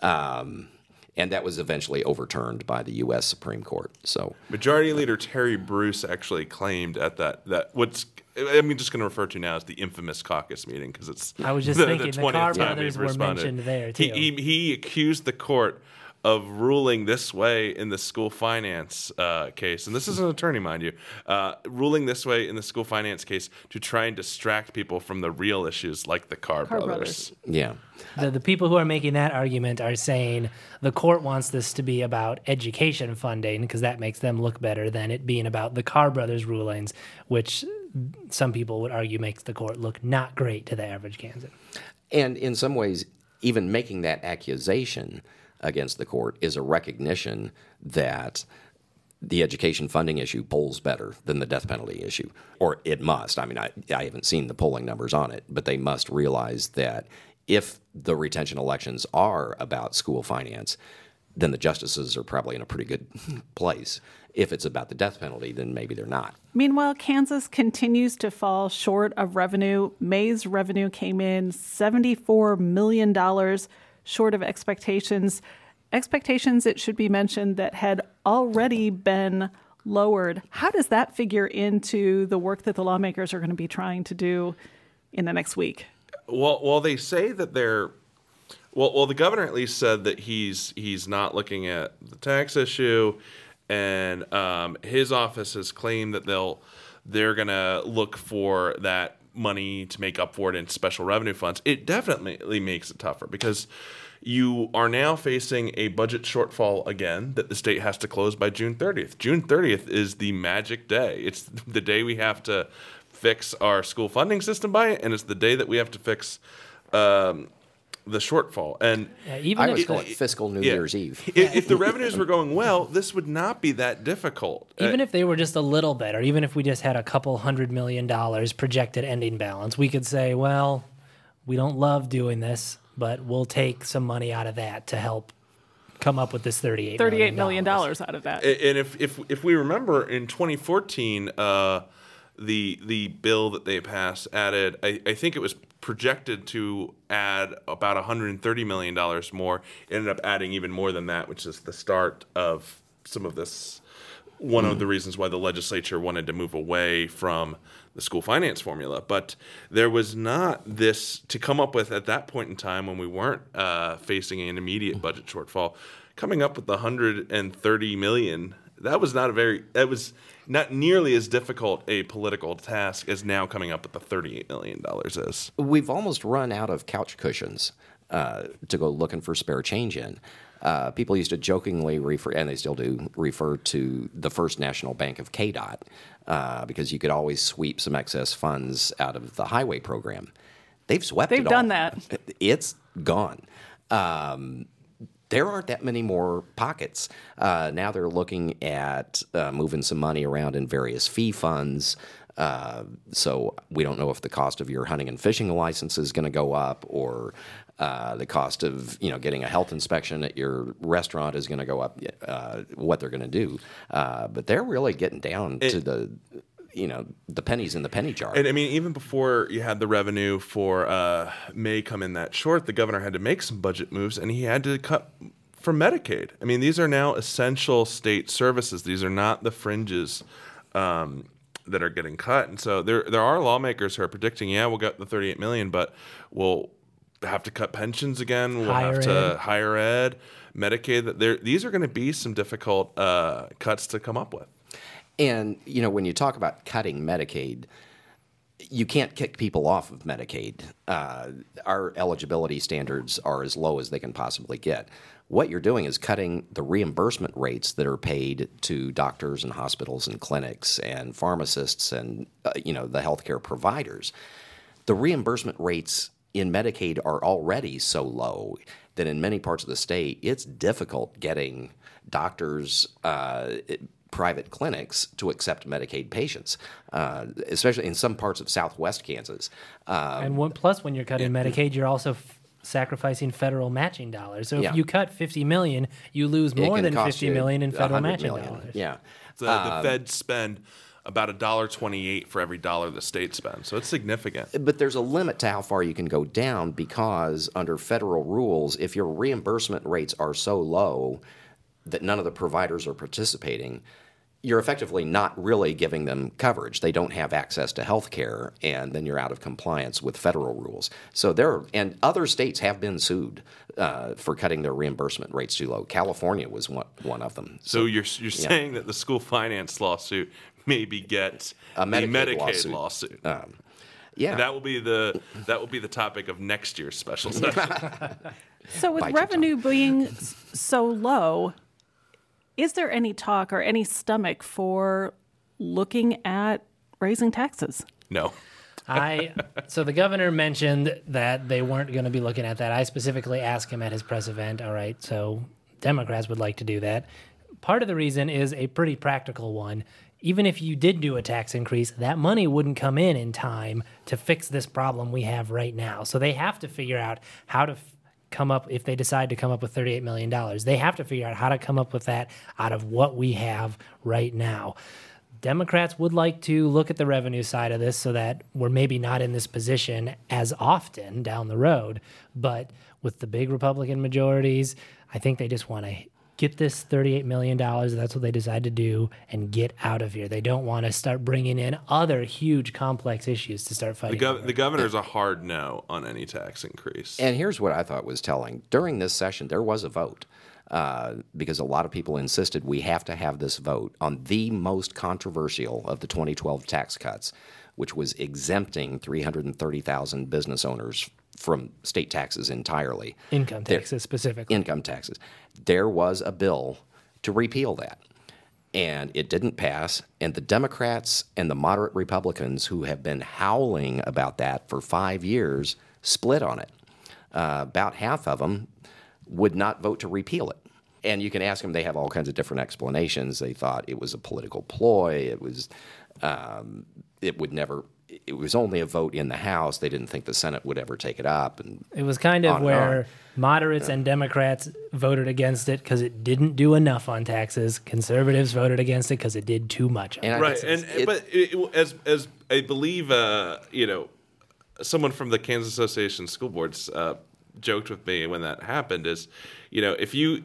And that was eventually overturned by the U.S. Supreme Court. So Majority Leader Terry Bruce actually claimed at that what's I'm just going to refer to now as the infamous caucus meeting because it's I was just thinking the 20th Carr time brothers we've were responded. mentioned there, too. He accused the court of ruling this way in the school finance case, and this is an attorney, mind you, ruling this way in the school finance case to try and distract people from the real issues like the Carr brothers. yeah. The people who are making that argument are saying the court wants this to be about education funding because that makes them look better than it being about the Carr brothers rulings, which some people would argue makes the court look not great to the average Kansan. And in some ways, even making that accusation against the court is a recognition that the education funding issue polls better than the death penalty issue. Or it must. I mean, I haven't seen the polling numbers on it, but they must realize that if the retention elections are about school finance, then the justices are probably in a pretty good place. If it's about the death penalty, then maybe they're not. Meanwhile, Kansas continues to fall short of revenue. May's revenue came in $74 million short of expectations. Expectations, it should be mentioned, that had already been lowered. How does that figure into the work that the lawmakers are going to be trying to do in the next week? Well, they say that they're well, the governor at least said that he's not looking at the tax issue, and his office has claimed that they're gonna look for that money to make up for it in special revenue funds. It definitely makes it tougher because you are now facing a budget shortfall again that the state has to close by June 30th. June 30th is the magic day. It's the day we have to fix our school funding system by it, and it's the day that we have to fix the shortfall. And Even I if always the- call it fiscal New Year's Eve. if the revenues were going well, this would not be that difficult. Even if they were just a little better, even if we just had a couple $100 million projected ending balance, we could say, well, we don't love doing this, but we'll take some money out of that to help come up with this $38 million out of that. And if we remember in 2014, the bill that they passed added, I think it was projected to add about $130 million more. It ended up adding even more than that, which is the start of some of this. One of the reasons why the legislature wanted to move away from the school finance formula. But there was not this to come up with at that point in time when we weren't facing an immediate budget shortfall. Coming up with the $130 million, that was not nearly as difficult a political task as now coming up with the $38 million is. We've almost run out of couch cushions to go looking for spare change in. People used to jokingly refer, and they still do, refer to the First National Bank of KDOT because you could always sweep some excess funds out of the highway program. They've swept it all. They've done that. It's gone. There aren't that many more pockets. Now they're looking at moving some money around in various fee funds. So we don't know if the cost of your hunting and fishing license is going to go up, or the cost of getting a health inspection at your restaurant is going to go up. What they're going to do, but they're really getting down to the pennies in the penny jar. And I mean, even before you had the revenue for May come in that short, the governor had to make some budget moves, and he had to cut from Medicaid. I mean, these are now essential state services. These are not the fringes that are getting cut. And so there are lawmakers who are predicting, we'll get the $38 million, but we'll have to cut pensions again. We'll have to higher ed, Medicaid. These are going to be some difficult cuts to come up with. And, when you talk about cutting Medicaid, you can't kick people off of Medicaid. Our eligibility standards are as low as they can possibly get. What you're doing is cutting the reimbursement rates that are paid to doctors and hospitals and clinics and pharmacists and the healthcare providers. The reimbursement rates in Medicaid are already so low that in many parts of the state it's difficult getting doctors, private clinics to accept Medicaid patients, especially in some parts of southwest Kansas. And plus, when you're cutting Medicaid, you're also sacrificing federal matching dollars. So if you cut $50 million, you lose more than $50 million in federal matching dollars. Yeah. The feds spend about $1.28 for every dollar the state spends. So it's significant. But there's a limit to how far you can go down because under federal rules, if your reimbursement rates are so low that none of the providers are participating, you're effectively not really giving them coverage. They don't have access to health care, and then you're out of compliance with federal rules. So and other states have been sued for cutting their reimbursement rates too low. California was one of them. So you're saying that the school finance lawsuit maybe gets a Medicaid lawsuit. Yeah, and that will be the topic of next year's special session. So with revenue being so low, is there any talk or any stomach for looking at raising taxes? No. So the governor mentioned that they weren't going to be looking at that. I specifically asked him at his press event, all right, so Democrats would like to do that. Part of the reason is a pretty practical one. Even if you did do a tax increase, that money wouldn't come in time to fix this problem we have right now. So they have to figure out how to come up, if they decide to come up with $38 million, they have to figure out how to come up with that out of what we have right now. Democrats would like to look at the revenue side of this so that we're maybe not in this position as often down the road. But with the big Republican majorities, I think they just want to get this $38 million. That's what they decide to do and get out of here. They don't want to start bringing in other huge complex issues to start fighting. The governor's a hard no on any tax increase. And here's what I thought was telling. During this session, there was a vote because a lot of people insisted we have to have this vote on the most controversial of the 2012 tax cuts, which was exempting 330,000 business owners from state taxes entirely. Income taxes specifically. Income taxes. There was a bill to repeal that, and it didn't pass. And the Democrats and the moderate Republicans who have been howling about that for 5 years split on it. About half of them would not vote to repeal it. And you can ask them, they have all kinds of different explanations. They thought it was a political ploy. It was only a vote in the House. They didn't think the Senate would ever take it up. And it was kind of where moderates and Democrats voted against it because it didn't do enough on taxes. Conservatives voted against it because it did too much. Right, as I believe, someone from the Kansas Association of School Boards joked with me when that happened is, if you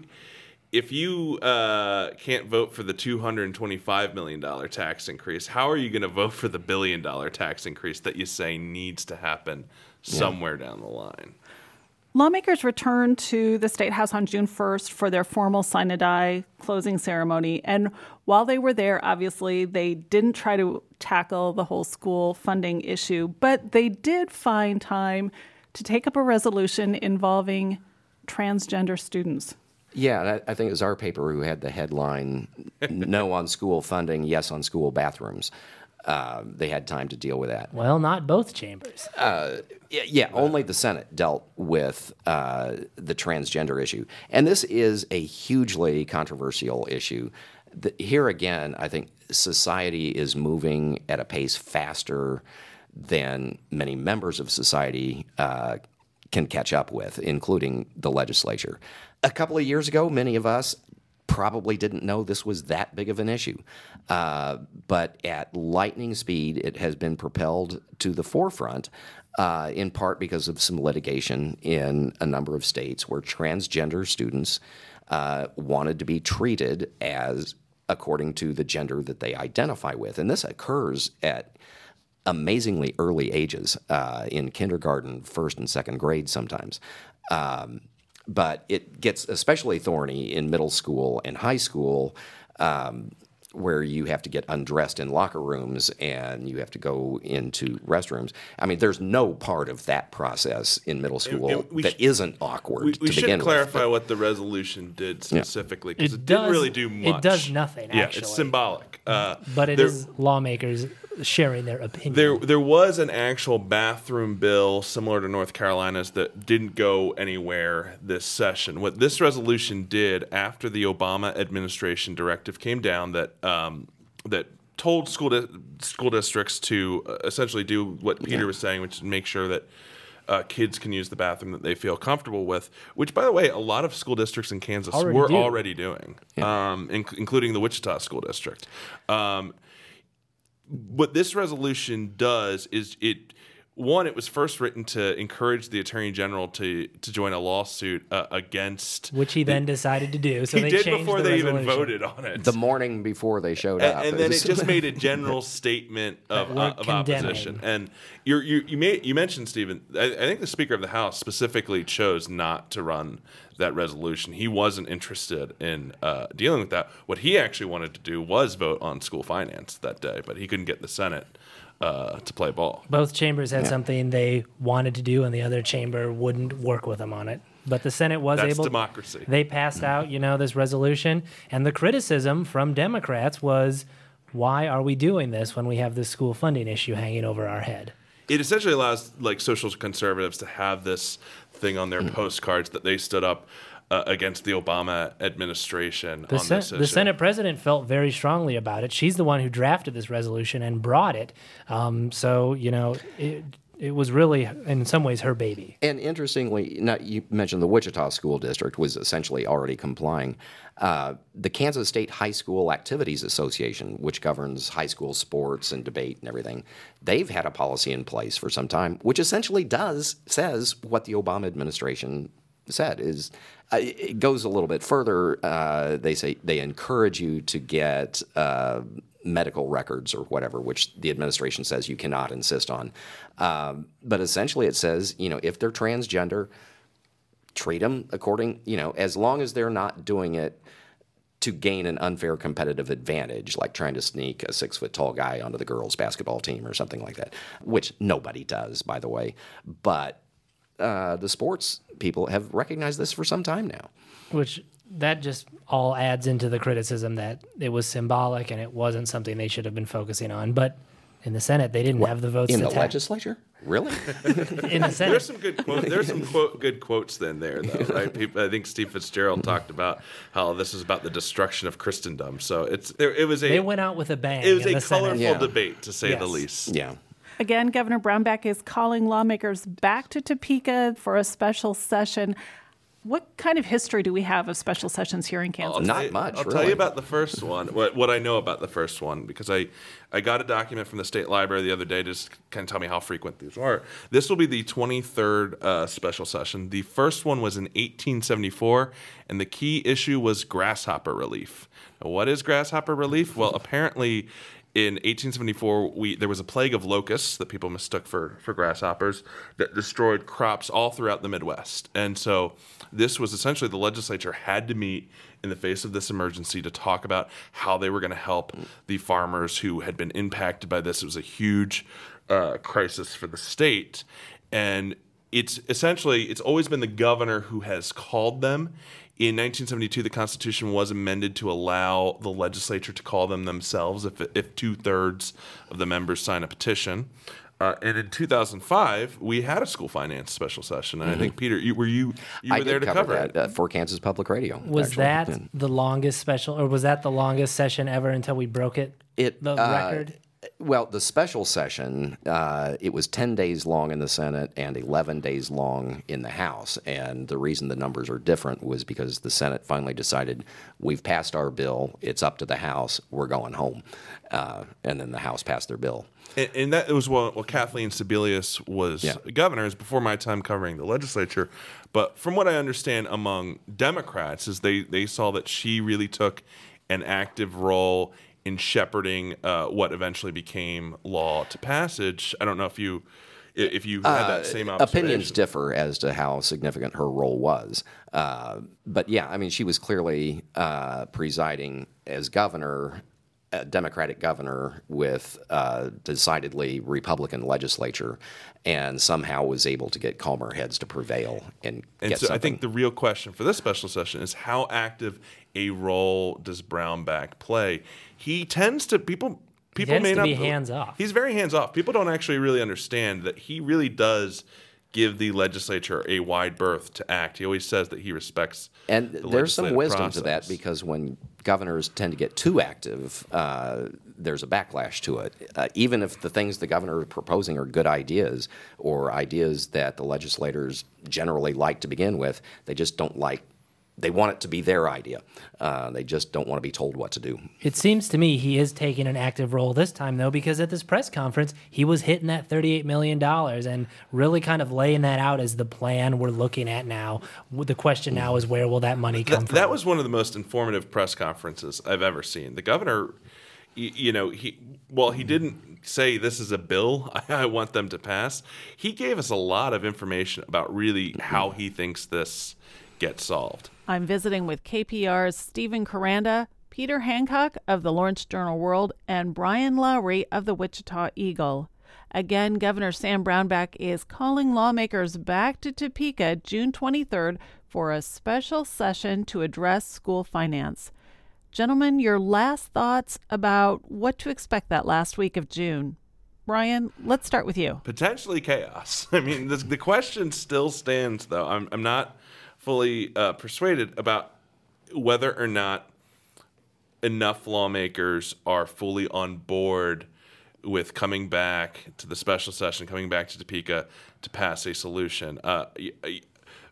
can't vote for the $225 million tax increase, how are you going to vote for the $1 billion tax increase that you say needs to happen somewhere down the line? Lawmakers returned to the State House on June 1st for their formal sine die closing ceremony. And while they were there, obviously, they didn't try to tackle the whole school funding issue, but they did find time to take up a resolution involving transgender students. Yeah, I think it was our paper who had the headline, "No on school funding, yes on school bathrooms." They had time to deal with that. Well, not both chambers. Only the Senate dealt with the transgender issue. And this is a hugely controversial issue. Here again, I think society is moving at a pace faster than many members of society can catch up with, including the legislature. A couple of years ago, many of us probably didn't know this was that big of an issue. But at lightning speed, it has been propelled to the forefront, in part because of some litigation in a number of states where transgender students wanted to be treated as according to the gender that they identify with. And this occurs at amazingly early ages, in kindergarten, first and second grade sometimes. But it gets especially thorny in middle school and high school where you have to get undressed in locker rooms and you have to go into restrooms. I mean, there's no part of that process in middle school that isn't awkward we to begin should with. clarify what the resolution did specifically, because it didn't really do much. It does nothing, Yeah, actually. it's symbolic. But it is lawmakers sharing their opinion. There was an actual bathroom bill similar to North Carolina's that didn't go anywhere this session. What this resolution did after the Obama administration directive came down that that told school districts to essentially do what Peter was saying, which is make sure that kids can use the bathroom that they feel comfortable with, which, by the way, a lot of school districts in Kansas were already doing, including the Wichita School District. What this resolution does is it was first written to encourage the Attorney General to join a lawsuit against, which he then decided to do. So he they did changed before the they resolution. even voted on it. The morning before they showed up. And then it just made a general statement of opposition. And you mentioned, Stephen, I think the Speaker of the House specifically chose not to run that resolution. He wasn't interested in dealing with that. What he actually wanted to do was vote on school finance that day, but he couldn't get the Senate to play ball. Both chambers had something they wanted to do, and the other chamber wouldn't work with them on it. But the Senate was That's able. democracy. They passed out, this resolution, and the criticism from Democrats was, "Why are we doing this when we have this school funding issue hanging over our head?" It essentially allows social conservatives to have this thing on their postcards that they stood up against the Obama administration on this issue. The Senate president felt very strongly about it. She's the one who drafted this resolution and brought it. It was really, in some ways, her baby. And interestingly, you mentioned the Wichita School District was essentially already complying. The Kansas State High School Activities Association, which governs high school sports and debate and everything, they've had a policy in place for some time, which essentially says what the Obama administration said. It goes a little bit further. They say they encourage you to get medical records or whatever, which the administration says you cannot insist on. But essentially it says, if they're transgender, treat them according, as long as they're not doing it to gain an unfair competitive advantage, like trying to sneak a 6-foot-tall guy onto the girls' basketball team or something like that, which nobody does, by the way. But the sports people have recognized this for some time now. Which that just all adds into the criticism that it was symbolic and it wasn't something they should have been focusing on. But in the Senate, they didn't have the votes in to the legislature. Really? In the Senate, There's some good quotes in there, though, right? I think Steve Fitzgerald talked about how this is about the destruction of Christendom. So they went out with a bang. It was in a the Senate. colorful debate, to say the least. Yeah. Again, Governor Brownback is calling lawmakers back to Topeka for a special session. What kind of history do we have of special sessions here in Kansas? Not much, I'll really. tell you about the first one, what I know about the first one, because I got a document from the state library the other day to just kind of tell me how frequent these are. This will be the 23rd special session. The first one was in 1874, and the key issue was grasshopper relief. Now, what is grasshopper relief? Well, apparently in 1874, there was a plague of locusts that people mistook for grasshoppers that destroyed crops all throughout the Midwest. And so this was essentially the legislature had to meet in the face of this emergency to talk about how they were going to help the farmers who had been impacted by this. It was a huge crisis for the state. And it's always been the governor who has called them. In 1972, the Constitution was amended to allow the legislature to call them themselves if 2/3 of the members sign a petition. And in 2005, we had a school finance special session. And I think, Peter, you were there to cover it. For Kansas Public Radio. Was that the longest special, or was that the longest session ever until we broke the record? Well, the special session, it was 10 days long in the Senate and 11 days long in the House. And the reason the numbers are different was because the Senate finally decided, we've passed our bill, it's up to the House, we're going home. And then the House passed their bill. And that was while Kathleen Sebelius was governor. It was before my time covering the legislature. But from what I understand among Democrats is they saw that she really took an active role in shepherding what eventually became law to passage. I don't know if you had that same observation. Opinions differ as to how significant her role was. But yeah, I mean, she was clearly presiding as governor a Democratic governor with a decidedly Republican legislature, and somehow was able to get calmer heads to prevail and get so something. I think the real question for this special session is how active a role does Brownback play? He tends to people may not be hands off. He's very hands off. People don't actually really understand that he really does give the legislature a wide berth to act. He always says that he respects and the there's some legislative wisdom process. to that, because when governors tend to get too active, there's a backlash to it. Even if the things the governor is proposing are good ideas or ideas that the legislators generally like to begin with, they just don't like. They want it to be their idea. They just don't want to be told what to do. It seems to me he is taking an active role this time, though, because at this press conference, he was hitting that $38 million and really kind of laying that out as the plan we're looking at now. The question now is, where will that money come from? That was one of the most informative press conferences I've ever seen. The governor, he didn't say this is a bill I want them to pass. He gave us a lot of information about really how he thinks this gets solved. I'm visiting with KPR's Stephen Koranda, Peter Hancock of the Lawrence Journal-World, and Brian Lowry of the Wichita Eagle. Again, Governor Sam Brownback is calling lawmakers back to Topeka June 23rd for a special session to address school finance. Gentlemen, your last thoughts about what to expect that last week of June. Brian, let's start with you. Potentially chaos. I mean, the question still stands, though. I'm not fully persuaded about whether or not enough lawmakers are fully on board with coming back to the special session, coming back to Topeka to pass a solution. I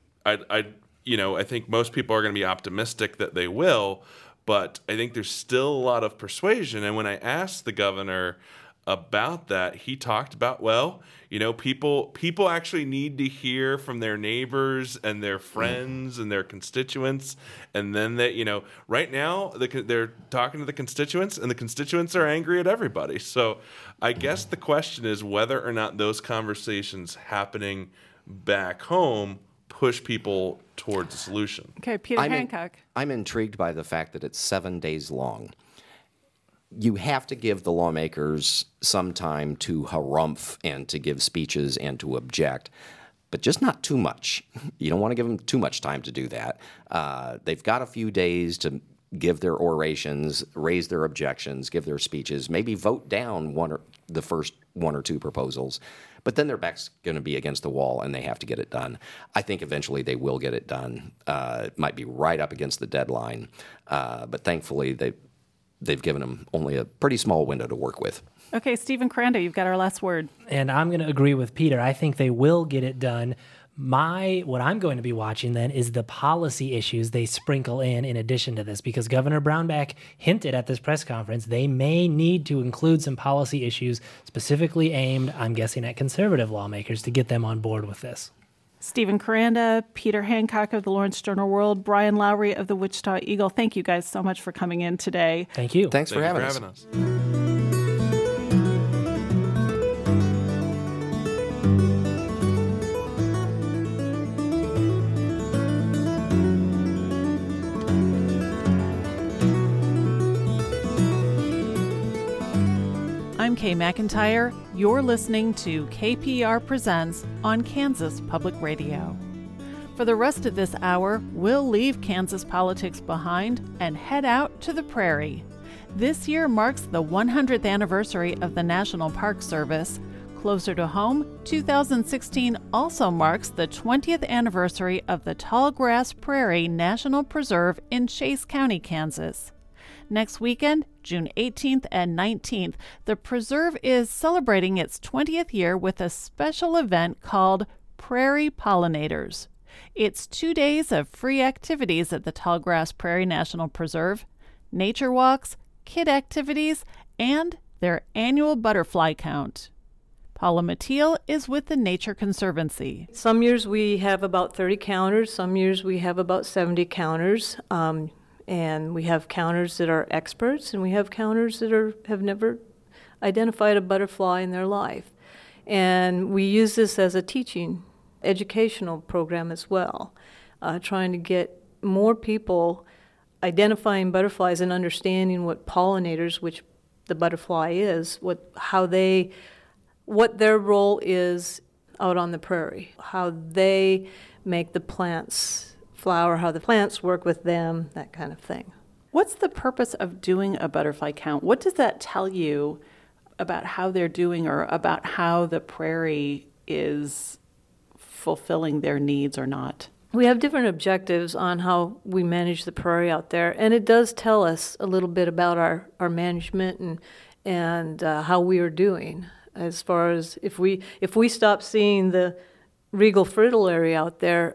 think most people are going to be optimistic that they will, but I think there's still a lot of persuasion. And when I asked the governor about that, he talked about, people actually need to hear from their neighbors and their friends and their constituents, and then that, right now they're talking to the constituents, and the constituents are angry at everybody. So I guess the question is whether or not those conversations happening back home push people towards a solution. Okay, Peter Hancock. I'm intrigued by the fact that it's 7 days long. You have to give the lawmakers some time to harumph and to give speeches and to object, but just not too much. You don't want to give them too much time to do that. They've got a few days to give their orations, raise their objections, give their speeches, maybe vote down the first one or two proposals, but then their back's going to be against the wall and they have to get it done. I think eventually they will get it done. It might be right up against the deadline, but thankfully they've given them only a pretty small window to work with. Okay, Stephen Koranda, you've got our last word. And I'm going to agree with Peter. I think they will get it done. What I'm going to be watching then is the policy issues they sprinkle in addition to this, because Governor Brownback hinted at this press conference they may need to include some policy issues specifically aimed, I'm guessing, at conservative lawmakers to get them on board with this. Stephen Koranda, Peter Hancock of the Lawrence Journal-World, Brian Lowry of the Wichita Eagle, thank you guys so much for coming in today. Thank you. Thanks for having us. I'm Kay McIntyre. You're listening to KPR Presents on Kansas Public Radio. For the rest of this hour, we'll leave Kansas politics behind and head out to the prairie. This year marks the 100th anniversary of the National Park Service. Closer to home, 2016 also marks the 20th anniversary of the Tallgrass Prairie National Preserve in Chase County, Kansas. Next weekend, June 18th and 19th, the preserve is celebrating its 20th year with a special event called Prairie Pollinators. It's 2 days of free activities at the Tallgrass Prairie National Preserve, nature walks, kid activities, and their annual butterfly count. Paula Mathiel is with the Nature Conservancy. Some years we have about 30 counters, some years we have about 70 counters. And we have counters that are experts, and we have counters that have never identified a butterfly in their life. And we use this as a teaching, educational program as well, trying to get more people identifying butterflies and understanding what pollinators, which the butterfly is, what their role is out on the prairie, how they make the plants flower, how the plants work with them, that kind of thing. What's the purpose of doing a butterfly count? What does that tell you about how they're doing or about how the prairie is fulfilling their needs or not? We have different objectives on how we manage the prairie out there, and it does tell us a little bit about our management and how we are doing. As far as if we stop seeing the regal fritillary out there,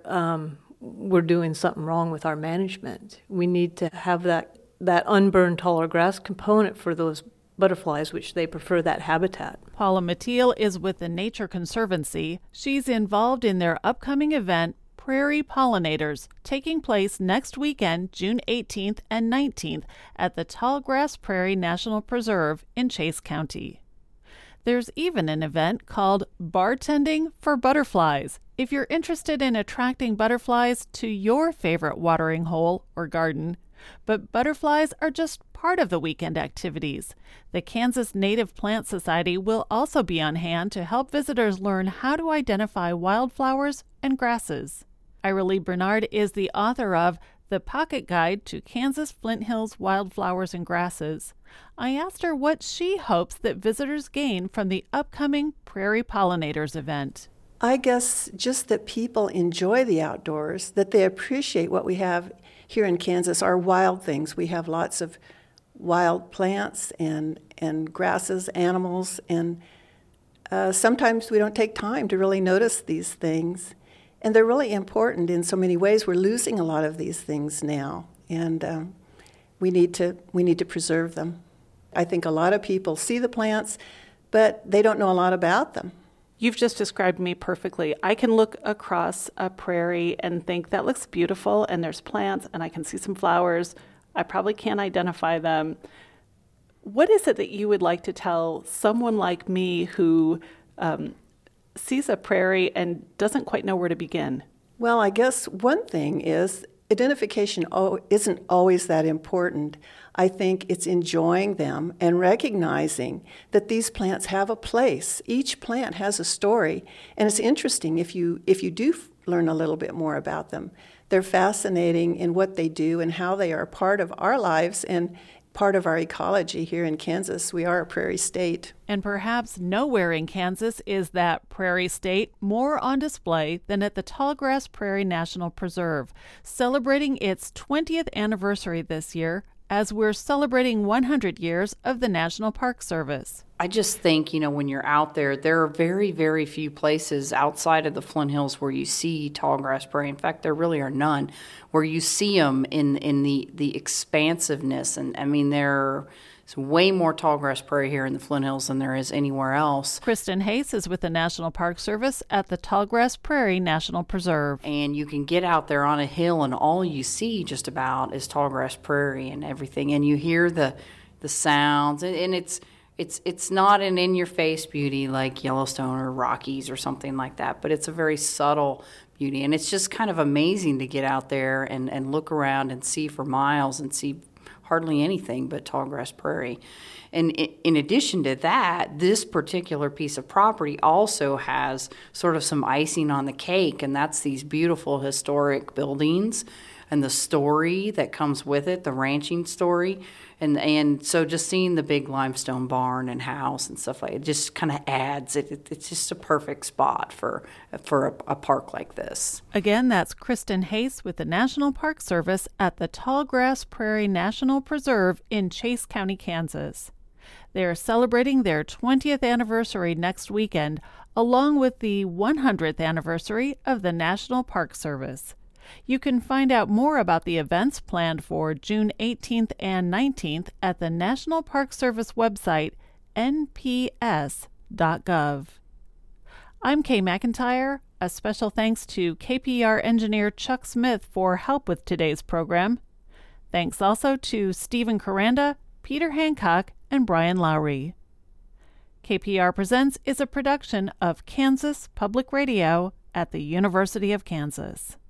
we're doing something wrong with our management. We need to have that unburned taller grass component for those butterflies, which they prefer that habitat. Paula Mathiel is with the Nature Conservancy. She's involved in their upcoming event, Prairie Pollinators, taking place next weekend, June 18th and 19th at the Tallgrass Prairie National Preserve in Chase County. There's even an event called Bartending for Butterflies. If you're interested in attracting butterflies to your favorite watering hole or garden, but butterflies are just part of the weekend activities. The Kansas Native Plant Society will also be on hand to help visitors learn how to identify wildflowers and grasses. Ira Lee Bernard is the author of The Pocket Guide to Kansas Flint Hills Wildflowers and Grasses. I asked her what she hopes that visitors gain from the upcoming Prairie Pollinators event. I guess just that people enjoy the outdoors, that they appreciate what we have here in Kansas, our wild things. We have lots of wild plants and grasses, animals, and sometimes we don't take time to really notice these things. And they're really important in so many ways. We're losing a lot of these things now, and we need to preserve them. I think a lot of people see the plants, but they don't know a lot about them. You've just described me perfectly. I can look across a prairie and think that looks beautiful, and there's plants, and I can see some flowers. I probably can't identify them. What is it that you would like to tell someone like me who sees a prairie and doesn't quite know where to begin? Well, I guess one thing is identification isn't always that important. I think it's enjoying them and recognizing that these plants have a place. Each plant has a story, and it's interesting if you do learn a little bit more about them. They're fascinating in what they do and how they are part of our lives and part of our ecology here in Kansas. We are a prairie state. And perhaps nowhere in Kansas is that prairie state more on display than at the Tallgrass Prairie National Preserve, celebrating its 20th anniversary this year as we're celebrating 100 years of the National Park Service. I just think, when you're out there, there are very, very few places outside of the Flint Hills where you see tallgrass prairie. In fact, there really are none where you see them in the expansiveness. And I mean, there's way more tallgrass prairie here in the Flint Hills than there is anywhere else. Kristen Hayes is with the National Park Service at the Tallgrass Prairie National Preserve. And you can get out there on a hill and all you see just about is tallgrass prairie and everything. And you hear the sounds, and it's not an in-your-face beauty like Yellowstone or Rockies or something like that, but it's a very subtle beauty. And it's just kind of amazing to get out there and look around and see for miles and see hardly anything but tallgrass prairie. And in addition to that, this particular piece of property also has sort of some icing on the cake, and that's these beautiful historic buildings and the story that comes with it, the ranching story. And so just seeing the big limestone barn and house and stuff like it just kind of adds it. It's just a perfect spot for a park like this. Again, that's Kristen Hayes with the National Park Service at the Tallgrass Prairie National Preserve in Chase County, Kansas. They are celebrating their 20th anniversary next weekend, along with the 100th anniversary of the National Park Service. You can find out more about the events planned for June 18th and 19th at the National Park Service website, nps.gov. I'm Kay McIntyre. A special thanks to KPR engineer Chuck Smith for help with today's program. Thanks also to Stephen Coranda, Peter Hancock, and Brian Lowry. KPR Presents is a production of Kansas Public Radio at the University of Kansas.